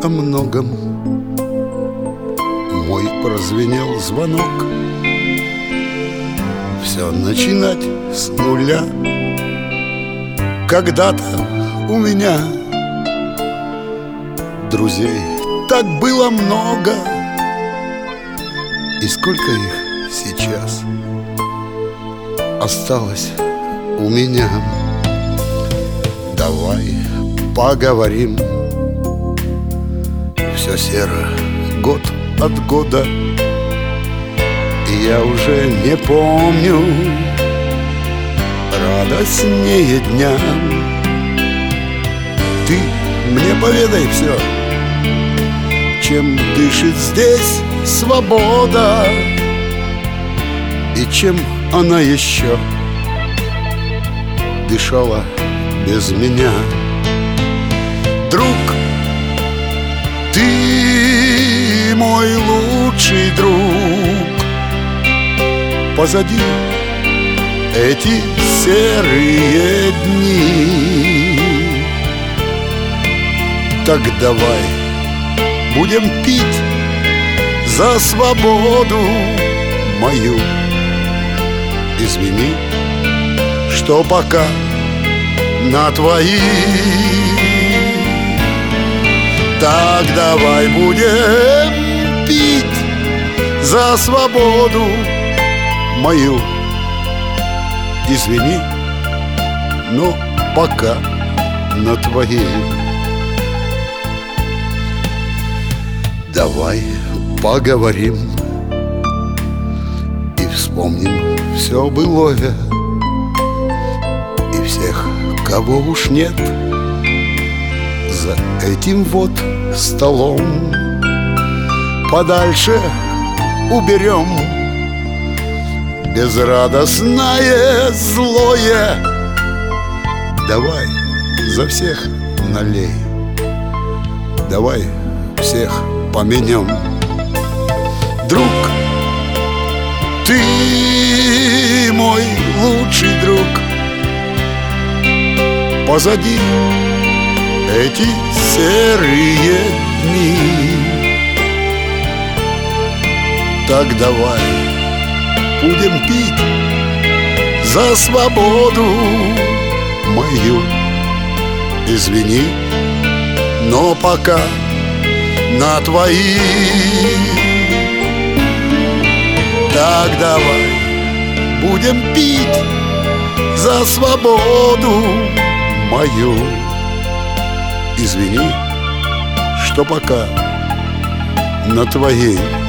о многом. Мой прозвенел звонок. Все начинать с нуля. Когда-то у меня друзей так было много, и сколько их сейчас осталось у меня. Давай поговорим. Все серо год от года, и я уже не помню радостнее дня. Ты мне поведай все, чем дышит здесь свобода, и чем она еще дышала без меня. Друг, ты мой лучший друг. Позади эти серые дни. Так давай будем пить за свободу мою. Извини, что пока на твои. Так давай будем пить за свободу мою. Извини, но пока на твоей. Давай поговорим и вспомним все былое, и всех, кого уж нет, за этим вот столом подальше уберем безрадостное злое. Давай за всех налей, давай всех поменем. Друг, ты мой лучший друг. Позади эти серые дни. Так давай будем пить за свободу мою. Извини, но пока на твои. Так давай будем пить за свободу мою. Извини, что пока на твоей.